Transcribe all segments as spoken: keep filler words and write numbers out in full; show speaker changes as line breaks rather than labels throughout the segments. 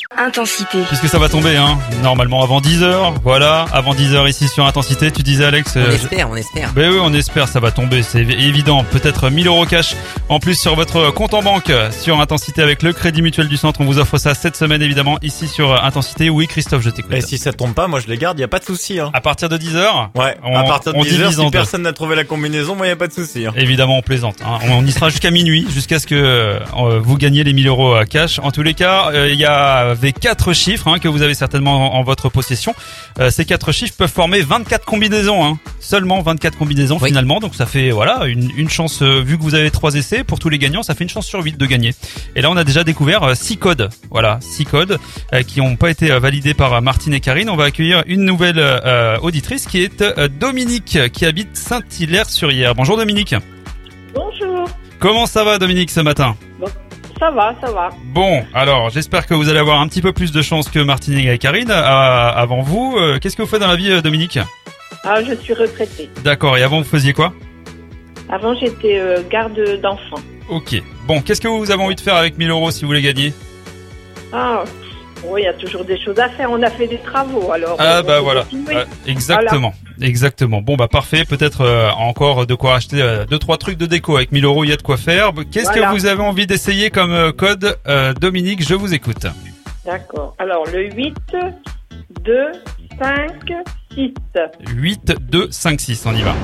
Intensité.
Puisque ça va tomber, hein, normalement avant dix heures, voilà, avant dix heures ici sur Intensité, tu disais Alex...
On
euh,
espère, on espère.
Ben oui, on espère, ça va tomber, c'est évident. Peut-être mille euros cash en plus sur votre compte en banque sur Intensité avec le Crédit Mutuel du Centre. On vous offre ça cette semaine évidemment ici sur Intensité. Oui, Christophe, je t'écoute.
Et si ça tombe pas, moi je les garde, y a pas de souci. Hein.
À partir de dix heures
Ouais,
on,
à partir de
on
dix heures,
divise en
si
deux.
personne n'a trouvé la combinaison, moi y a pas de souci. Hein.
Évidemment, on plaisante. Hein. On y sera jusqu'à minuit, jusqu'à ce que euh, vous gagniez les mille euros à cash. En tous les cas, il euh, y avait quatre chiffres hein, que vous avez certainement en, en votre possession. Euh, ces quatre chiffres peuvent former vingt-quatre combinaisons. Hein. Seulement vingt-quatre combinaisons
oui.
finalement. Donc ça fait voilà une, une chance, euh, vu que vous avez trois essais, pour tous les gagnants, ça fait une chance sur huit de gagner. Et là, on a déjà découvert euh, six codes. Voilà, six codes euh, qui n'ont pas été euh, validés par euh, Martine et Karine. On va accueillir une nouvelle euh, auditrice qui est euh, Dominique, qui habite Saint-Hilaire-sur-Yère. Bonjour Dominique.
Bonjour.
Comment ça va Dominique ce matin?
Bon, ça va, ça va.
Bon, alors j'espère que vous allez avoir un petit peu plus de chance que Martine et Karine euh, avant vous. Euh, Qu'est-ce que vous faites dans la vie euh, Dominique?
Ah, je suis retraitée.
D'accord, et avant vous faisiez quoi?
Avant, j'étais euh, garde d'enfants.
Ok, bon, qu'est-ce que vous avez envie de faire avec mille euros si vous les gagnez?
Ah, oui, il y a toujours des choses à faire. On a fait des travaux, alors...
Ah
on
bah
peut
voilà,
continuer.
Euh, exactement, exactement. Bon bah parfait, peut-être euh, encore de quoi acheter euh, deux trois trucs de déco. Avec mille euros, il y a de quoi faire. Qu'est-ce
Voilà.
que vous avez envie d'essayer comme euh, code euh, Dominique? Je vous écoute.
D'accord. Alors, le huit, deux, cinq, six.
huit, deux, cinq, six, on y va.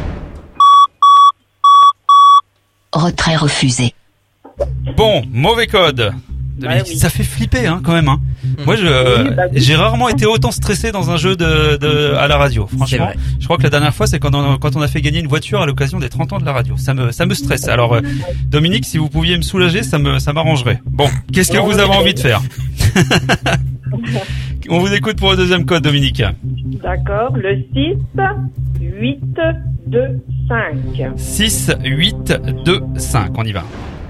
Retrait refusé.
Bon, mauvais code. Dominique,
Ouais, oui.
ça fait flipper hein, quand même. Hein. Moi, je
Oui, bah oui.
j'ai rarement été autant stressé dans un jeu de, de à la radio.
C'est
Franchement,
vrai.
je crois que la dernière fois, c'est quand on, quand on a fait gagner une voiture à l'occasion des trente ans de la radio. Ça me ça me stresse. Alors, euh, Dominique, si vous pouviez me soulager, ça me ça m'arrangerait. Bon, qu'est-ce que vous avez envie de faire? On vous écoute pour le deuxième code, Dominique.
D'accord. Le six, huit, deux, cinq.
six, huit, deux, cinq. On y va.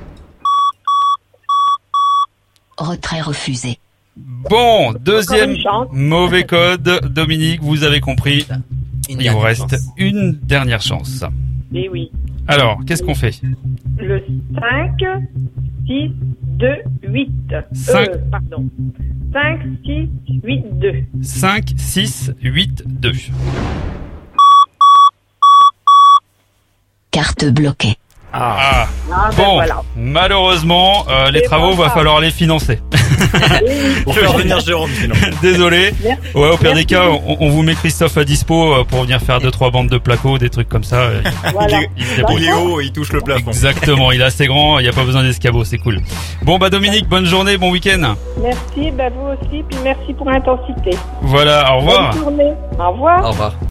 Retrait refusé.
Bon, deuxième
Encore une chance.
mauvais code, Dominique. Vous avez compris.
Une
Il vous
dernière
reste
chance.
une dernière chance.
Eh oui.
Alors, qu'est-ce qu'on fait?
Le cinq, six, deux, huit.
Cinq.
Euh, pardon. cinq, six, huit, deux.
cinq, six, huit, deux.
Carte bloquée.
Ah,
Ah,
Ah, ben
bon,
voilà.
malheureusement, euh, les
C'est
travaux,
pas
va
grave.
falloir les financer.
pour faire venir Jérôme sinon.
Désolé.
Merci.
Ouais, au pire des
Merci
cas,
beaucoup.
on, on vous met Christophe à dispo euh, pour venir faire deux trois bandes de placo, des trucs comme ça. euh,
Voilà.
il se débrouille.
Il est haut et il touche le plafond.
Exactement, il est assez grand, il n'y a pas besoin d'escabeau, c'est cool. Bon bah Dominique, bonne journée, bon week-end.
Merci, ben vous aussi, puis merci pour l'intensité.
Voilà, au revoir.
Bonne journée. Au revoir.
Au revoir.